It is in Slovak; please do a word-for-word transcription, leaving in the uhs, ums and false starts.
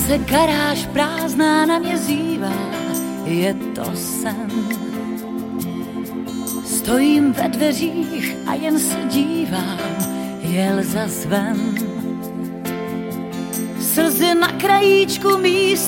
se garáž prázdná na mě zývá, je to sen. Stojím ve dveřích a jen se dívám, jel zas ven. Slzy na krajíčku míst